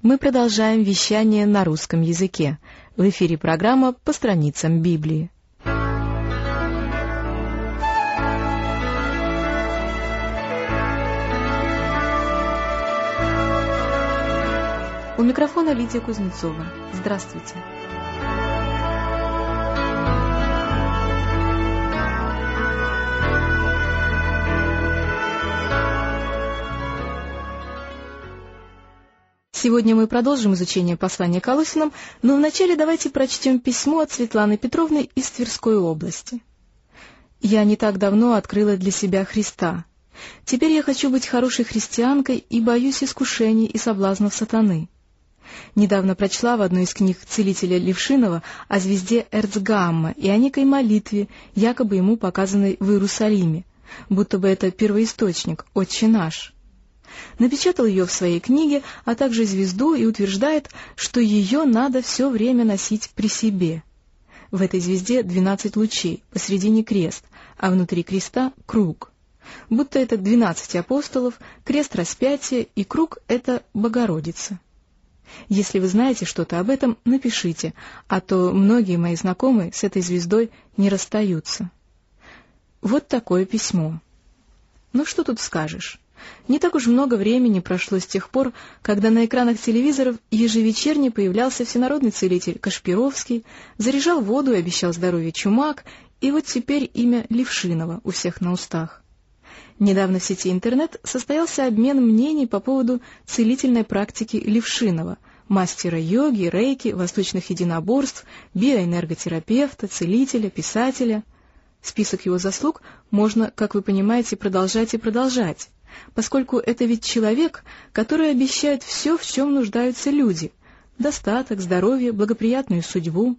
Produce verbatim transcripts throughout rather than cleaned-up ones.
Мы продолжаем вещание на русском языке. В эфире программа «По страницам Библии». У микрофона Лидия Кузнецова. Здравствуйте. Сегодня мы продолжим изучение послания к Колоссянам, но вначале давайте прочтем письмо от Светланы Петровны из Тверской области. «Я не так давно открыла для себя Христа. Теперь я хочу быть хорошей христианкой и боюсь искушений и соблазнов сатаны. Недавно прочла в одной из книг целителя Левшинова о звезде Эрцгамма и о некой молитве, якобы ему показанной в Иерусалиме, будто бы это первоисточник, Отче наш. Напечатал ее в своей книге, а также звезду, и утверждает, что ее надо все время носить при себе. В этой звезде двенадцать лучей, посредине крест, а внутри креста — круг. Будто это двенадцать апостолов, крест распятия, и круг — это Богородица. Если вы знаете что-то об этом, напишите, а то многие мои знакомые с этой звездой не расстаются». Вот такое письмо. Ну что тут скажешь? Не так уж много времени прошло с тех пор, когда на экранах телевизоров ежевечерне появлялся всенародный целитель Кашпировский, заряжал воду и обещал здоровье Чумак, и вот теперь имя Левшинова у всех на устах. Недавно в сети интернет состоялся обмен мнений по поводу целительной практики Левшинова, мастера йоги, рейки, восточных единоборств, биоэнерготерапевта, целителя, писателя. Список его заслуг можно, как вы понимаете, продолжать и продолжать, поскольку это ведь человек, который обещает все, в чем нуждаются люди — достаток, здоровье, благоприятную судьбу.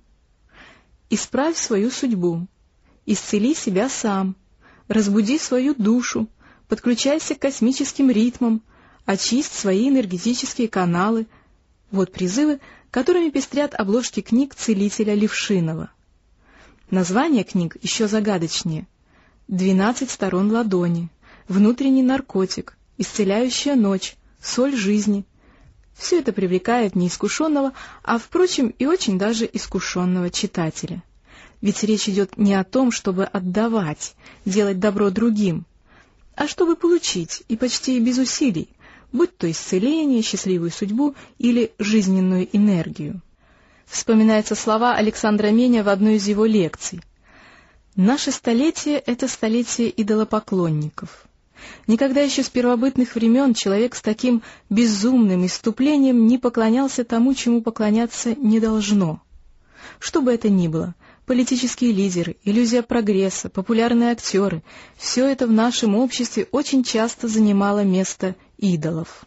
Исправь свою судьбу, исцели себя сам, разбуди свою душу, подключайся к космическим ритмам, очисть свои энергетические каналы. Вот призывы, которыми пестрят обложки книг целителя Левшинова. Название книг еще загадочнее: «Двенадцать сторон ладони», «Внутренний наркотик», «Исцеляющая ночь», «Соль жизни». Все это привлекает неискушенного, а, впрочем, и очень даже искушенного читателя. Ведь речь идет не о том, чтобы отдавать, делать добро другим, а чтобы получить, и почти без усилий, будь то исцеление, счастливую судьбу или жизненную энергию. Вспоминаются слова Александра Меня в одной из его лекций. «Наше столетие — это столетие идолопоклонников. Никогда еще с первобытных времен человек с таким безумным исступлением не поклонялся тому, чему поклоняться не должно. Что бы это ни было, политические лидеры, иллюзия прогресса, популярные актеры — все это в нашем обществе очень часто занимало место идолов».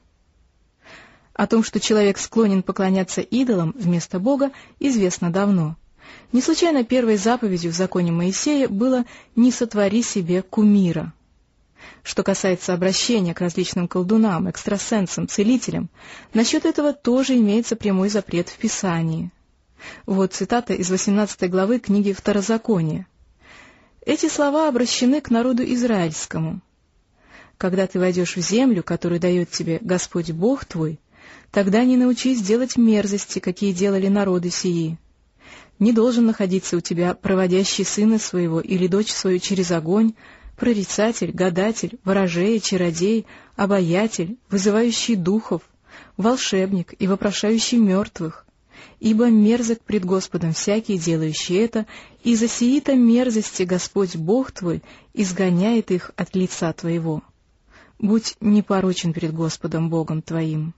О том, что человек склонен поклоняться идолам вместо Бога, известно давно. Не случайно первой заповедью в законе Моисея было «не сотвори себе кумира». Что касается обращения к различным колдунам, экстрасенсам, целителям, насчет этого тоже имеется прямой запрет в Писании. Вот цитата из восемнадцатой главы книги Второзакония. Эти слова обращены к народу израильскому. «Когда ты войдешь в землю, которую дает тебе Господь Бог твой, тогда не научись делать мерзости, какие делали народы сии. Не должен находиться у тебя проводящий сына своего или дочь свою через огонь, прорицатель, гадатель, ворожея, чародей, обаятель, вызывающий духов, волшебник и вопрошающий мертвых, ибо мерзок пред Господом всякий, делающий это, и за сии-то мерзости Господь Бог твой изгоняет их от лица твоего. Будь непорочен пред Господом Богом твоим».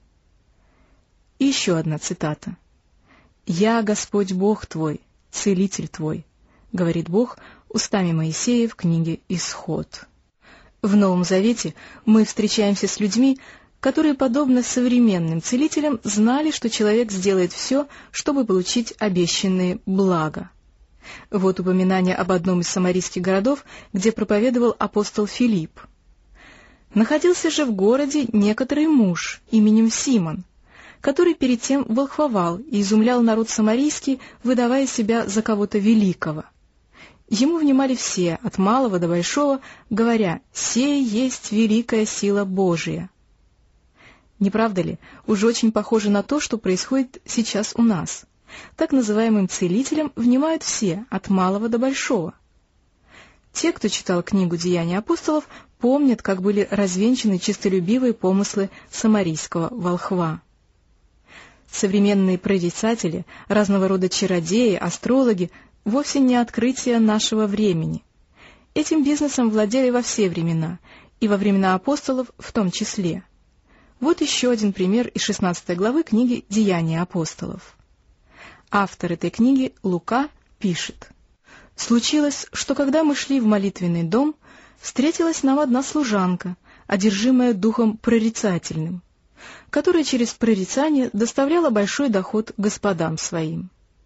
И еще одна цитата. «Я Господь Бог твой, целитель твой», — говорит Бог устами Моисея в книге «Исход». В Новом Завете мы встречаемся с людьми, которые, подобно современным целителям, знали, что человек сделает все, чтобы получить обещанные блага. Вот упоминание об одном из самарийских городов, где проповедовал апостол Филипп. «Находился же в городе некоторый муж именем Симон, который перед тем волхвовал и изумлял народ самарийский, выдавая себя за кого-то великого. Ему внимали все, от малого до большого, говоря: «Сей есть великая сила Божия». Не правда ли? Уж очень похоже на то, что происходит сейчас у нас. Так называемым целителям внимают все, от малого до большого. Те, кто читал книгу «Деяния апостолов», помнят, как были развенчаны честолюбивые помыслы самарийского волхва. Современные прорицатели, разного рода чародеи, астрологи — вовсе не открытие нашего времени. Этим бизнесом владели во все времена, и во времена апостолов в том числе. Вот еще один пример из шестнадцатой главы книги «Деяния апостолов». Автор этой книги, Лука, пишет: «Случилось, что когда мы шли в молитвенный дом, встретилась нам одна служанка, одержимая духом прорицательным, которая через прорицание доставляла большой доход господам своим.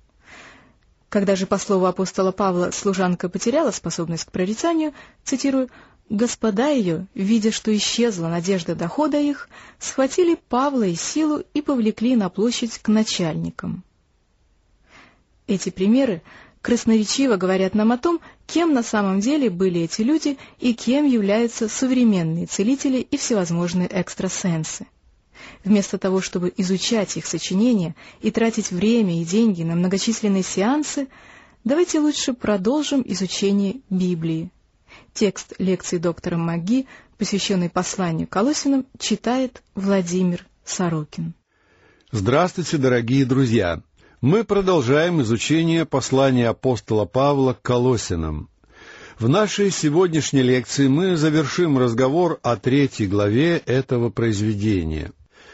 Когда же, по слову апостола Павла, служанка потеряла способность к прорицанию, цитирую, «господа ее, видя, что исчезла надежда дохода их, схватили Павла и Силу и повлекли на площадь к начальникам». Эти примеры красноречиво говорят нам о том, кем на самом деле были эти люди и кем являются современные целители и всевозможные экстрасенсы. Вместо того, чтобы изучать их сочинения и тратить время и деньги на многочисленные сеансы, давайте лучше продолжим изучение Библии. Текст лекции доктора МcGee, посвященный посланию Колоссянам, читает Владимир Сорокин. Здравствуйте, дорогие друзья! Мы продолжаем изучение послания апостола Павла к Колоссянам. В нашей сегодняшней лекции мы завершим разговор о третьей главе этого произведения.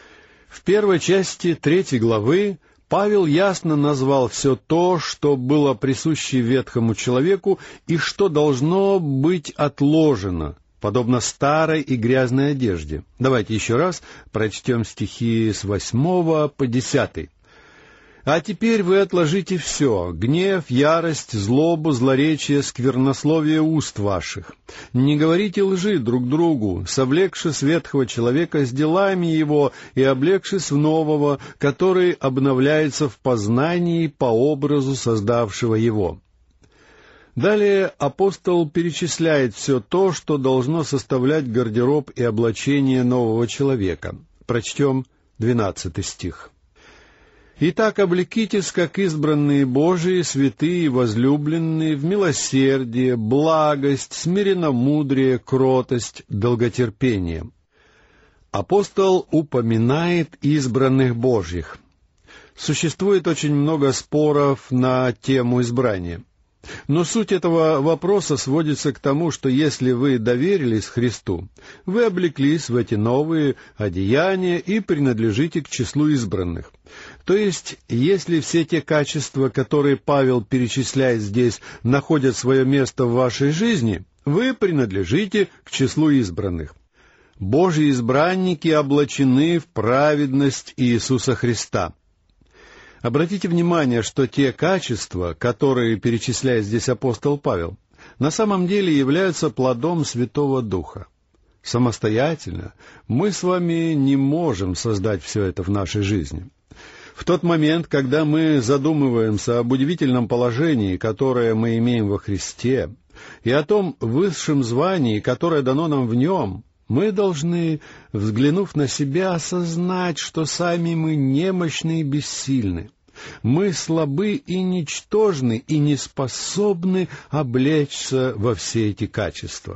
В первой части третьей главы Павел ясно назвал все то, что было присуще ветхому человеку и что должно быть отложено, подобно старой и грязной одежде. Давайте еще раз прочтем стихи с восьмого по десятый. «А теперь вы отложите все — гнев, ярость, злобу, злоречие, сквернословие уст ваших. Не говорите лжи друг другу, совлекшись ветхого человека с делами его и облегшись в нового, который обновляется в познании по образу создавшего его». Далее апостол перечисляет все то, что должно составлять гардероб и облачение нового человека. Прочтем двенадцатый стих. «Итак, облекитесь, как избранные Божии, святые и возлюбленные, в милосердие, благость, смиренномудрие, кротость, долготерпение». Апостол упоминает избранных Божьих. Существует очень много споров на тему избрания. Но суть этого вопроса сводится к тому, что если вы доверились Христу, вы облеклись в эти новые одеяния и принадлежите к числу избранных. То есть, если все те качества, которые Павел перечисляет здесь, находят свое место в вашей жизни, вы принадлежите к числу избранных. Божьи избранники облачены в праведность Иисуса Христа. Обратите внимание, что те качества, которые перечисляет здесь апостол Павел, на самом деле являются плодом Святого Духа. Самостоятельно мы с вами не можем создать все это в нашей жизни. В тот момент, когда мы задумываемся об удивительном положении, которое мы имеем во Христе, и о том высшем звании, которое дано нам в Нем, мы должны, взглянув на себя, осознать, что сами мы немощны и бессильны. Мы слабы и ничтожны, и не способны облечься во все эти качества.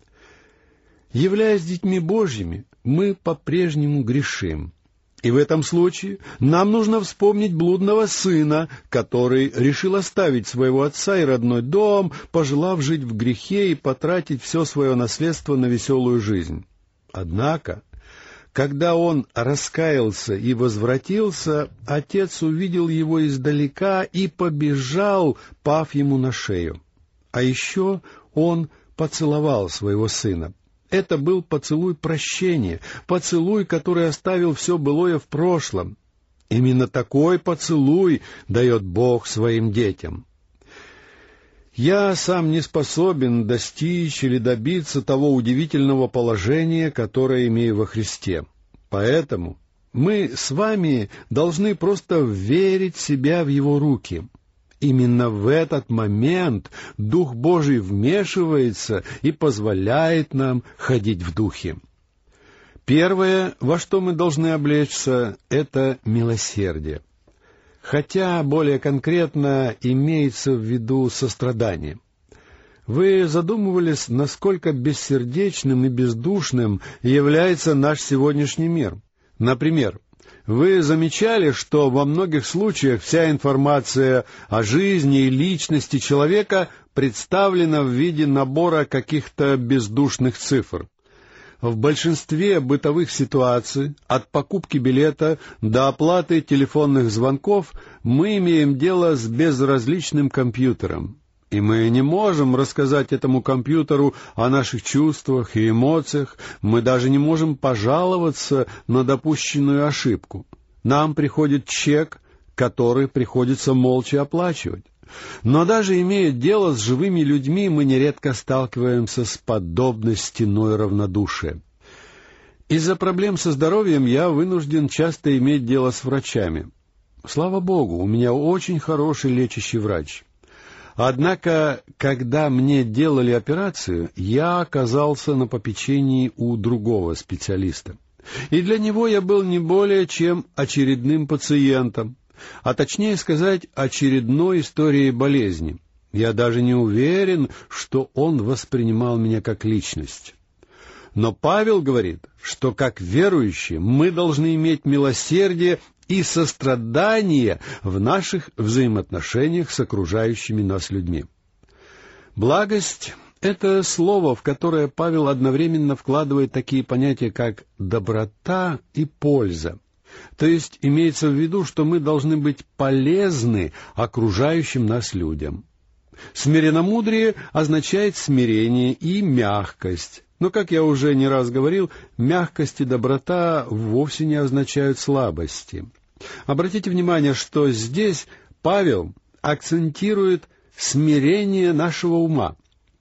Являясь детьми Божьими, мы по-прежнему грешим. И в этом случае нам нужно вспомнить блудного сына, который решил оставить своего отца и родной дом, пожелав жить в грехе и потратить все свое наследство на веселую жизнь. Однако, когда он раскаялся и возвратился, отец увидел его издалека и побежал, пав ему на шею. А еще он поцеловал своего сына. Это был поцелуй прощения, поцелуй, который оставил все былое в прошлом. Именно такой поцелуй дает Бог своим детям. Я сам не способен достичь или добиться того удивительного положения, которое имею во Христе. Поэтому мы с вами должны просто верить себя в Его руки. Именно в этот момент Дух Божий вмешивается и позволяет нам ходить в Духе. Первое, во что мы должны облечься, это милосердие. Хотя более конкретно имеется в виду сострадание. Вы задумывались, насколько бессердечным и бездушным является наш сегодняшний мир? Например, вы замечали, что во многих случаях вся информация о жизни и личности человека представлена в виде набора каких-то бездушных цифр? В большинстве бытовых ситуаций, от покупки билета до оплаты телефонных звонков, мы имеем дело с безразличным компьютером. И мы не можем рассказать этому компьютеру о наших чувствах и эмоциях, мы даже не можем пожаловаться на допущенную ошибку. Нам приходит чек, который приходится молча оплачивать. Но даже имея дело с живыми людьми, мы нередко сталкиваемся с подобной стеной равнодушия. Из-за проблем со здоровьем я вынужден часто иметь дело с врачами. Слава Богу, у меня очень хороший лечащий врач. Однако, когда мне делали операцию, я оказался на попечении у другого специалиста. И для него я был не более чем очередным пациентом, а точнее сказать, очередной историей болезни. Я даже не уверен, что он воспринимал меня как личность. Но Павел говорит, что как верующие мы должны иметь милосердие и сострадание в наших взаимоотношениях с окружающими нас людьми. Благость — это слово, в которое Павел одновременно вкладывает такие понятия, как доброта и польза. То есть имеется в виду, что мы должны быть полезны окружающим нас людям. Смиренномудрие означает смирение и мягкость. Но, как я уже не раз говорил, мягкость и доброта вовсе не означают слабости. Обратите внимание, что здесь Павел акцентирует смирение нашего ума,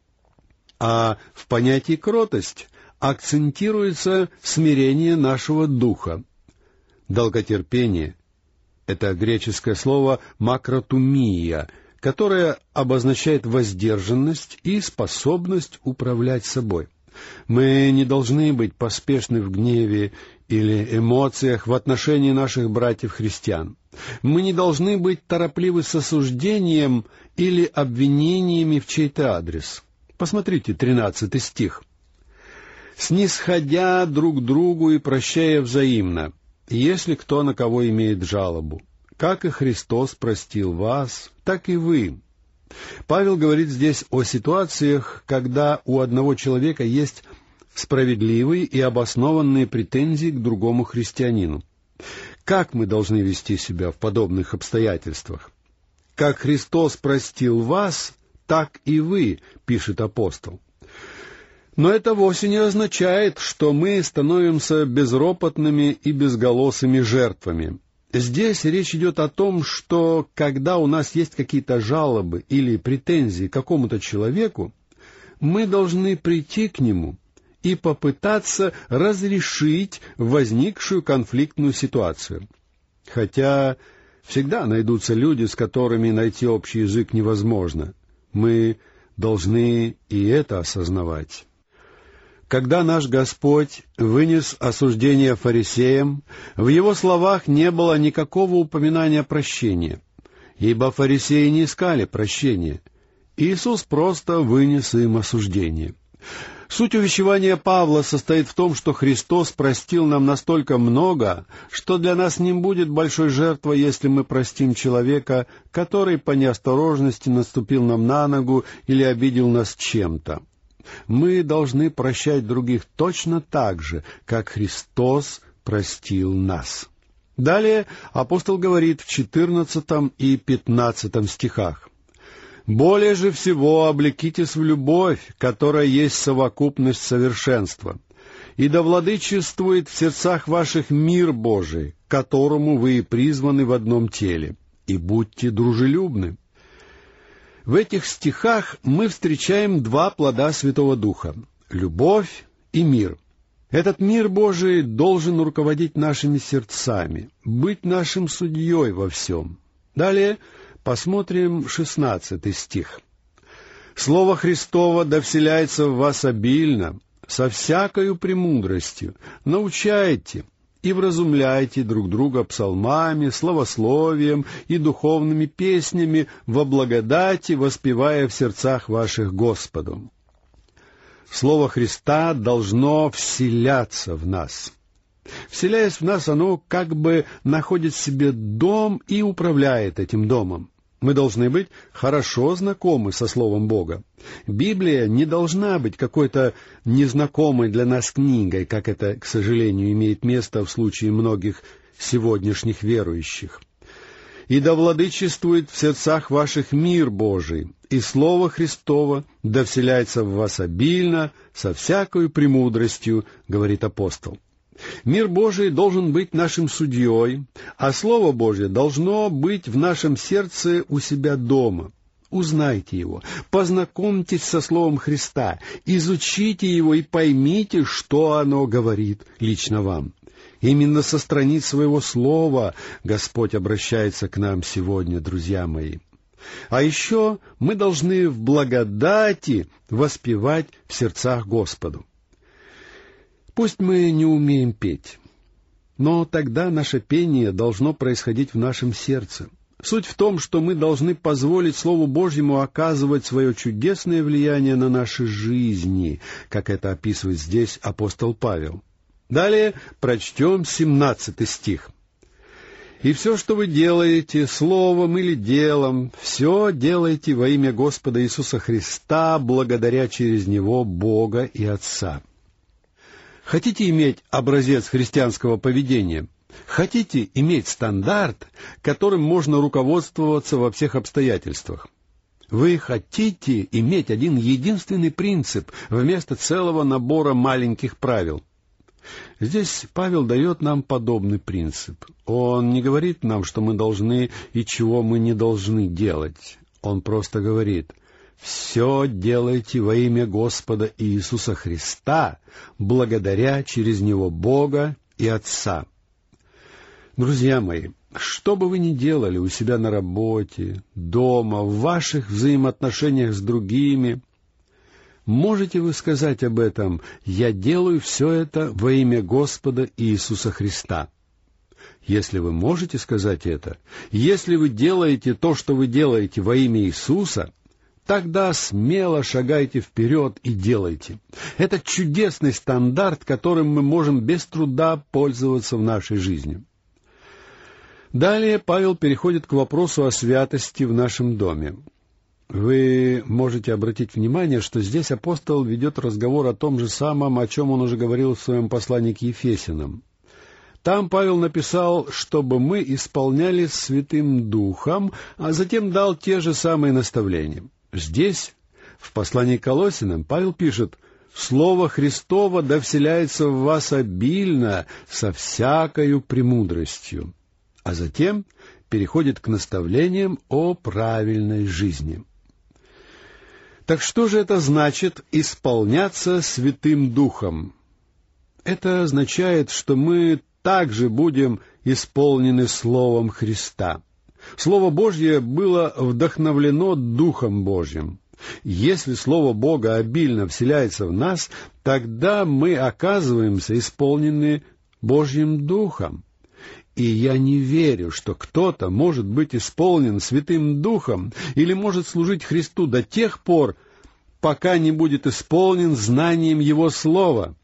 а в понятии кротость акцентируется смирение нашего духа. Долготерпение — это греческое слово «макротумия», которое обозначает воздержанность и способность управлять собой. Мы не должны быть поспешны в гневе или эмоциях в отношении наших братьев-христиан. Мы не должны быть торопливы с осуждением или обвинениями в чей-то адрес. Посмотрите тринадцатый стих. «Снисходя друг другу и прощая взаимно, если кто на кого имеет жалобу, как и Христос простил вас, так и вы». Павел говорит здесь о ситуациях, когда у одного человека есть справедливые и обоснованные претензии к другому христианину. Как мы должны вести себя в подобных обстоятельствах? «Как Христос простил вас, так и вы», — пишет апостол. Но это вовсе не означает, что мы становимся безропотными и безголосыми жертвами. Здесь речь идет о том, что когда у нас есть какие-то жалобы или претензии к какому-то человеку, мы должны прийти к нему и попытаться разрешить возникшую конфликтную ситуацию. Хотя всегда найдутся люди, с которыми найти общий язык невозможно. Мы должны и это осознавать. Когда наш Господь вынес осуждение фарисеям, в Его словах не было никакого упоминания прощения, ибо фарисеи не искали прощения. Иисус просто вынес им осуждение. Суть увещевания Павла состоит в том, что Христос простил нам настолько много, что для нас не будет большой жертвы, если мы простим человека, который по неосторожности наступил нам на ногу или обидел нас чем-то. Мы должны прощать других точно так же, как Христос простил нас. Далее апостол говорит в четырнадцатом и пятнадцатом стихах: «Более же всего облекитесь в любовь, которая есть совокупность совершенства, и да владычествует в сердцах ваших мир Божий, к которому вы и призваны в одном теле, и будьте дружелюбны». В этих стихах мы встречаем два плода Святого Духа — любовь и мир. Этот мир Божий должен руководить нашими сердцами, быть нашим судьей во всем. Далее посмотрим шестнадцатый стих. «Слово Христово да вселяется в вас обильно, со всякою премудростью, научайте и вразумляйте друг друга псалмами, славословием и духовными песнями во благодати, воспевая в сердцах ваших Господу». Слово Христа должно вселяться в нас. Вселяясь в нас, оно как бы находит в себе дом и управляет этим домом. Мы должны быть хорошо знакомы со Словом Бога. Библия не должна быть какой-то незнакомой для нас книгой, как это, к сожалению, имеет место в случае многих сегодняшних верующих. «И да владычествует в сердцах ваших мир Божий, и Слово Христово да вселяется в вас обильно, со всякою премудростью», — говорит апостол. Мир Божий должен быть нашим судьей, а Слово Божье должно быть в нашем сердце у себя дома. Узнайте его, познакомьтесь со Словом Христа, изучите его и поймите, что оно говорит лично вам. Именно со страниц своего Слова Господь обращается к нам сегодня, друзья мои. А еще мы должны в благодати воспевать в сердцах Господу. Пусть мы не умеем петь, но тогда наше пение должно происходить в нашем сердце. Суть в том, что мы должны позволить Слову Божьему оказывать свое чудесное влияние на наши жизни, как это описывает здесь апостол Павел. Далее прочтем семнадцатый стих. «И все, что вы делаете, словом или делом, все делайте во имя Господа Иисуса Христа, благодаря через Него Бога и Отца». Хотите иметь образец христианского поведения? Хотите иметь стандарт, которым можно руководствоваться во всех обстоятельствах? Вы хотите иметь один единственный принцип вместо целого набора маленьких правил? Здесь Павел дает нам подобный принцип. Он не говорит нам, что мы должны и чего мы не должны делать. Он просто говорит: «Все делайте во имя Господа Иисуса Христа, благодаря через Него Бога и Отца». Друзья мои, что бы вы ни делали у себя на работе, дома, в ваших взаимоотношениях с другими, можете вы сказать об этом: «Я делаю все это во имя Господа Иисуса Христа». Если вы можете сказать это, если вы делаете то, что вы делаете во имя Иисуса, тогда смело шагайте вперед и делайте. Это чудесный стандарт, которым мы можем без труда пользоваться в нашей жизни. Далее Павел переходит к вопросу о святости в нашем доме. Вы можете обратить внимание, что здесь апостол ведет разговор о том же самом, о чем он уже говорил в своем послании к Ефесянам. Там Павел написал, чтобы мы исполнялись Святым Духом, а затем дал те же самые наставления. Здесь, в послании к Колоссянам, Павел пишет: «Слово Христово да вселяется в вас обильно, со всякою премудростью». А затем переходит к наставлениям о правильной жизни. Так что же это значит «исполняться Святым Духом»? Это означает, что мы также будем исполнены Словом Христа. Слово Божье было вдохновлено Духом Божьим. Если Слово Бога обильно вселяется в нас, тогда мы оказываемся исполнены Божьим Духом. И я не верю, что кто-то может быть исполнен Святым Духом или может служить Христу до тех пор, пока не будет исполнен знанием Его Слова.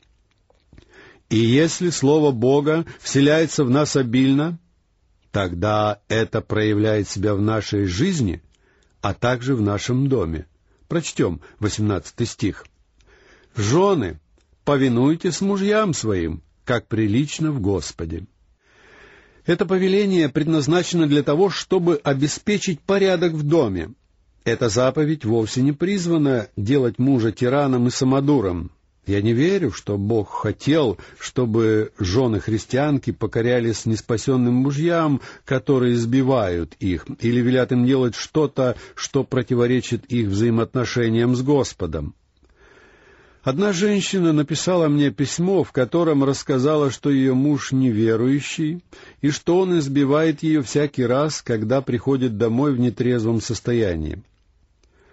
И если Слово Бога вселяется в нас обильно, тогда это проявляет себя в нашей жизни, а также в нашем доме. Прочтем восемнадцатый стих. «Жены, повинуйтесь мужьям своим, как прилично в Господе». Это повеление предназначено для того, чтобы обеспечить порядок в доме. Эта заповедь вовсе не призвана делать мужа тираном и самодуром. Я не верю, что Бог хотел, чтобы жены-христианки покорялись неспасенным мужьям, которые избивают их, или велят им делать что-то, что противоречит их взаимоотношениям с Господом. Одна женщина написала мне письмо, в котором рассказала, что ее муж неверующий, и что он избивает ее всякий раз, когда приходит домой в нетрезвом состоянии.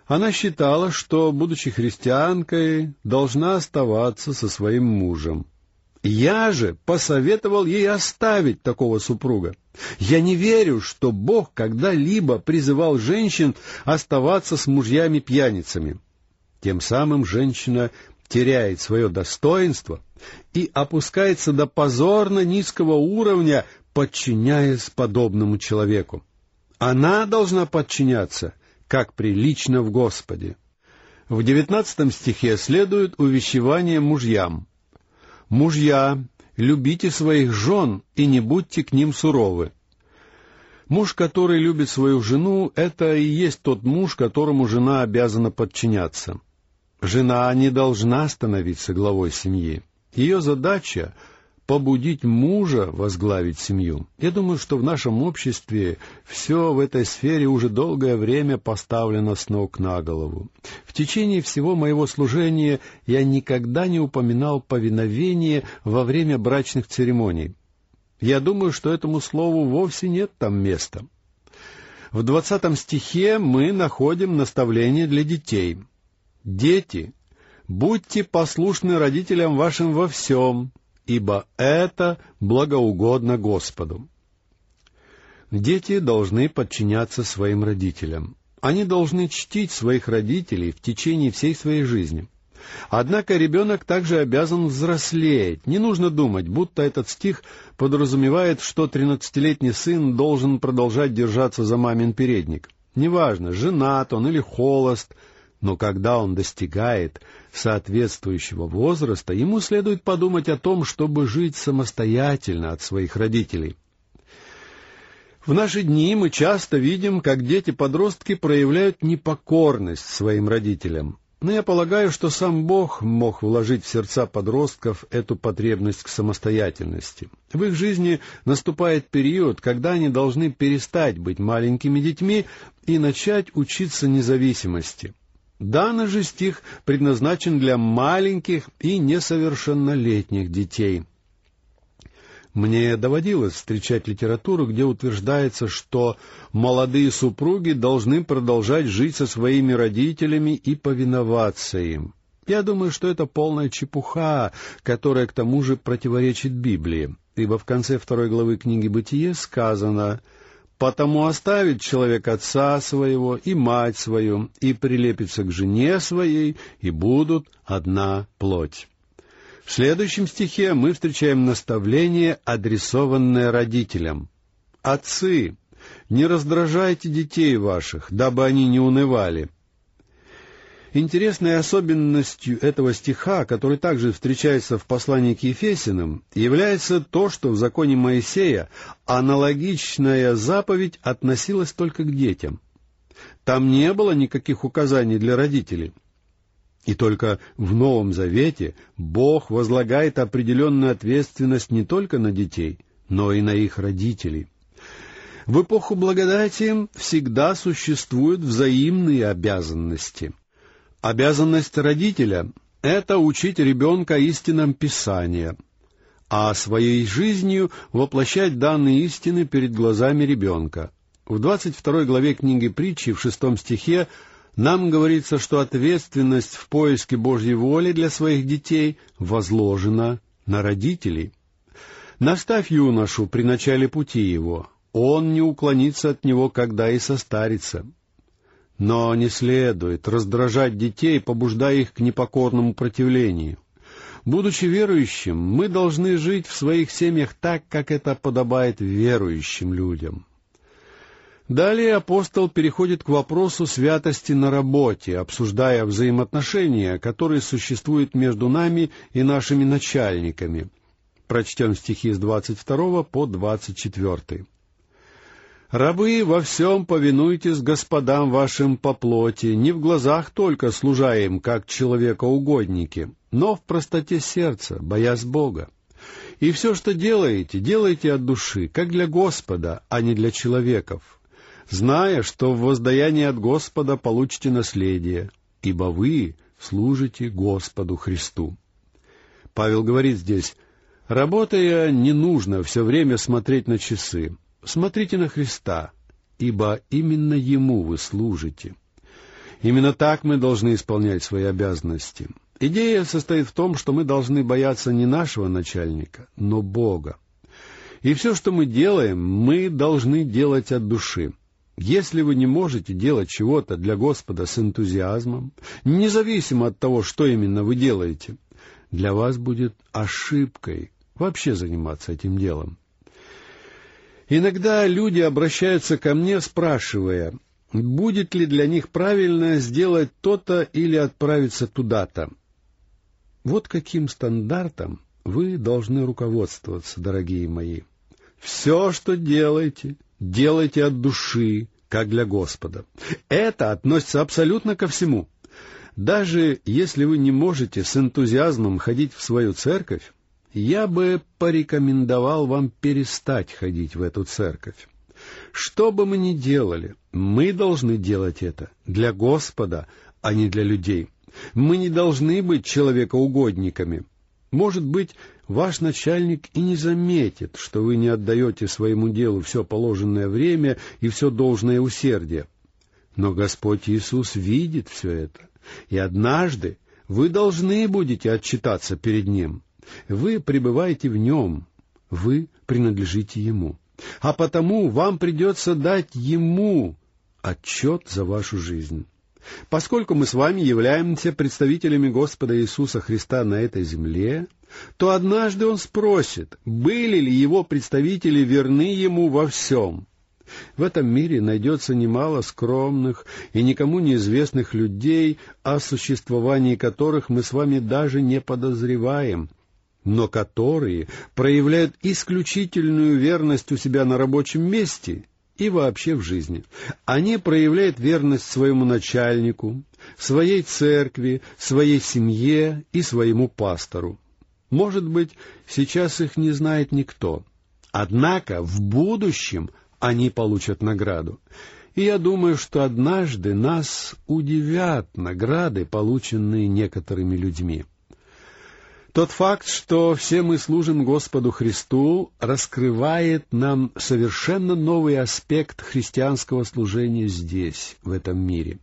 Она считала, что, будучи христианкой, должна оставаться со своим мужем. Я же посоветовал ей оставить такого супруга. Я не верю, что Бог когда-либо призывал женщин оставаться с мужьями-пьяницами. Тем самым женщина теряет свое достоинство и опускается до позорно низкого уровня, подчиняясь подобному человеку. Она должна подчиняться, как прилично в Господе. В девятнадцатом стихе следует увещевание мужьям. «Мужья, любите своих жен и не будьте к ним суровы». Муж, который любит свою жену, это и есть тот муж, которому жена обязана подчиняться. Жена не должна становиться главой семьи. Ее задача — побудить мужа возглавить семью. Я думаю, что в нашем обществе все в этой сфере уже долгое время поставлено с ног на голову. В течение всего моего служения я никогда не упоминал повиновение во время брачных церемоний. Я думаю, что этому слову вовсе нет там места. В двадцатом стихе мы находим наставление для детей. «Дети, будьте послушны родителям вашим во всем, ибо это благоугодно Господу». Дети должны подчиняться своим родителям. Они должны чтить своих родителей в течение всей своей жизни. Однако ребенок также обязан взрослеть. Не нужно думать, будто этот стих подразумевает, что тринадцатилетний сын должен продолжать держаться за мамин передник. Неважно, женат он или холост, но когда он достигает соответствующего возраста, ему следует подумать о том, чтобы жить самостоятельно от своих родителей. В наши дни мы часто видим, как дети-подростки проявляют непокорность своим родителям. Но я полагаю, что сам Бог мог вложить в сердца подростков эту потребность к самостоятельности. В их жизни наступает период, когда они должны перестать быть маленькими детьми и начать учиться независимости. Данный же стих предназначен для маленьких и несовершеннолетних детей. Мне доводилось встречать литературу, где утверждается, что молодые супруги должны продолжать жить со своими родителями и повиноваться им. Я думаю, что это полная чепуха, которая к тому же противоречит Библии, ибо в конце второй главы книги «Бытие» сказано: «Потому оставит человек отца своего и мать свою, и прилепится к жене своей, и будут одна плоть». В следующем стихе мы встречаем наставление, адресованное родителям. «Отцы, не раздражайте детей ваших, дабы они не унывали». Интересной особенностью этого стиха, который также встречается в послании к Ефесянам, является то, что в законе Моисея аналогичная заповедь относилась только к детям. Там не было никаких указаний для родителей. И только в Новом Завете Бог возлагает определенную ответственность не только на детей, но и на их родителей. В эпоху благодати всегда существуют взаимные обязанности. Обязанность родителя — это учить ребенка истинам Писания, а своей жизнью воплощать данные истины перед глазами ребенка. В двадцать второй главе книги Притчи, в шестом стихе, нам говорится, что ответственность в поиске Божьей воли для своих детей возложена на родителей. «Наставь юношу при начале пути его, он не уклонится от него, когда и состарится». Но не следует раздражать детей, побуждая их к непокорному противлению. Будучи верующим, мы должны жить в своих семьях так, как это подобает верующим людям. Далее апостол переходит к вопросу святости на работе, обсуждая взаимоотношения, которые существуют между нами и нашими начальниками. Прочтем стихи с двадцать второго по двадцать четвёртый. «Рабы, во всем повинуйтесь господам вашим по плоти, не в глазах только служа им, как человекоугодники, но в простоте сердца, боясь Бога. И все, что делаете, делайте от души, как для Господа, а не для человеков, зная, что в воздаянии от Господа получите наследие, ибо вы служите Господу Христу». Павел говорит здесь: «Работая, не нужно все время смотреть на часы. Смотрите на Христа, ибо именно Ему вы служите. Именно так мы должны исполнять свои обязанности. Идея состоит в том, что мы должны бояться не нашего начальника, но Бога. И все, что мы делаем, мы должны делать от души. Если вы не можете делать чего-то для Господа с энтузиазмом, независимо от того, что именно вы делаете, для вас будет ошибкой вообще заниматься этим делом. Иногда люди обращаются ко мне, спрашивая, будет ли для них правильно сделать то-то или отправиться туда-то. Вот каким стандартом вы должны руководствоваться, дорогие мои. Все, что делаете, делайте от души, как для Господа. Это относится абсолютно ко всему. Даже если вы не можете с энтузиазмом ходить в свою церковь, я бы порекомендовал вам перестать ходить в эту церковь. Что бы мы ни делали, мы должны делать это для Господа, а не для людей. Мы не должны быть человекоугодниками. Может быть, ваш начальник и не заметит, что вы не отдаете своему делу все положенное время и все должное усердие. Но Господь Иисус видит все это, и однажды вы должны будете отчитаться перед Ним. Вы пребываете в Нем, вы принадлежите Ему, а потому вам придется дать Ему отчет за вашу жизнь. Поскольку мы с вами являемся представителями Господа Иисуса Христа на этой земле, то однажды Он спросит, были ли Его представители верны Ему во всем. В этом мире найдется немало скромных и никому неизвестных людей, о существовании которых мы с вами даже не подозреваем, но которые проявляют исключительную верность у себя на рабочем месте и вообще в жизни. Они проявляют верность своему начальнику, своей церкви, своей семье и своему пастору. Может быть, сейчас их не знает никто, однако в будущем они получат награду. И я думаю, что однажды нас удивят награды, полученные некоторыми людьми. Тот факт, что все мы служим Господу Христу, раскрывает нам совершенно новый аспект христианского служения здесь, в этом мире.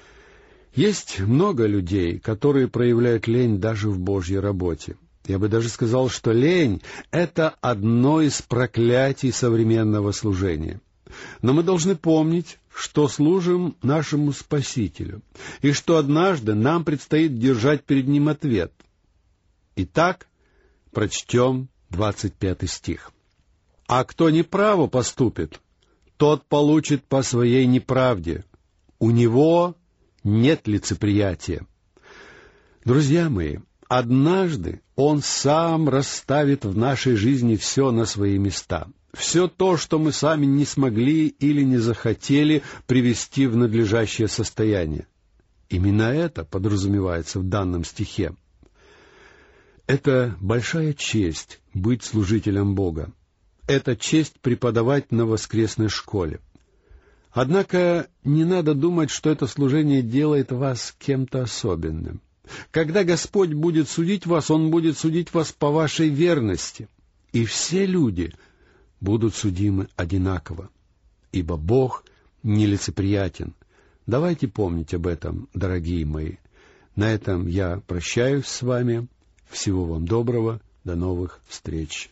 Есть много людей, которые проявляют лень даже в Божьей работе. Я бы даже сказал, что лень — это одно из проклятий современного служения. Но мы должны помнить, что служим нашему Спасителю, и что однажды нам предстоит держать перед Ним ответ. Итак, прочтем двадцать пятый стих. «А кто неправо поступит, тот получит по своей неправде. У него нет лицеприятия». Друзья мои, однажды Он сам расставит в нашей жизни все на свои места. Все то, что мы сами не смогли или не захотели привести в надлежащее состояние. Именно это подразумевается в данном стихе. Это большая честь быть служителем Бога. Это честь преподавать на воскресной школе. Однако не надо думать, что это служение делает вас кем-то особенным. Когда Господь будет судить вас, Он будет судить вас по вашей верности. И все люди будут судимы одинаково, ибо Бог нелицеприятен. Давайте помнить об этом, дорогие мои. На этом я прощаюсь с вами. Всего вам доброго, до новых встреч.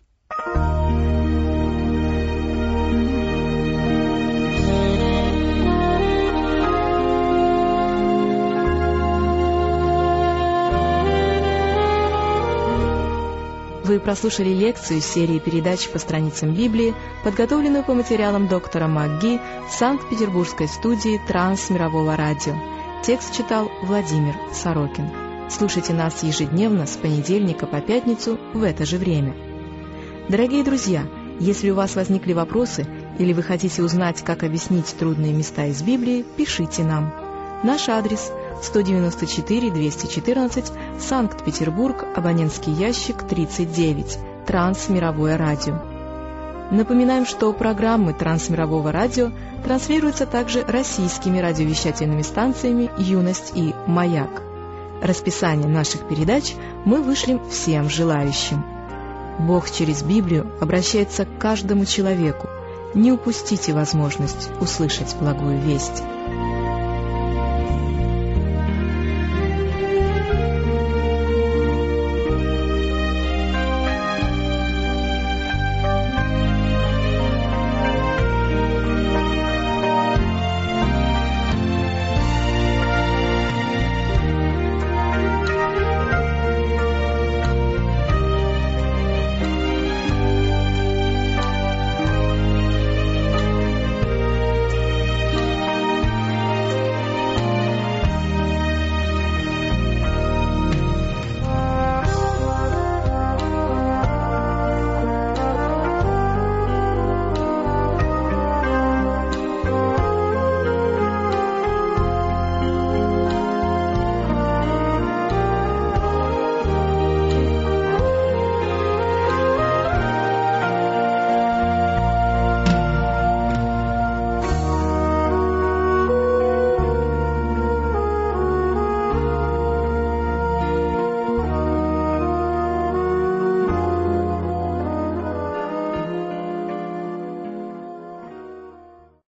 Вы прослушали лекцию из серии передач по страницам Библии, подготовленную по материалам доктора МакГи Санкт-Петербургской студии Трансмирового радио. Текст читал Владимир Сорокин. Слушайте нас ежедневно с понедельника по пятницу в это же время. Дорогие друзья, если у вас возникли вопросы или вы хотите узнать, как объяснить трудные места из Библии, пишите нам. Наш адрес – сто девяносто четыре двести четырнадцать, Санкт-Петербург, абонентский ящик тридцать девять, Трансмировое радио. Напоминаем, что программы Трансмирового радио транслируются также российскими радиовещательными станциями «Юность» и «Маяк». Расписание наших передач мы вышлем всем желающим. Бог через Библию обращается к каждому человеку. Не упустите возможность услышать благую весть.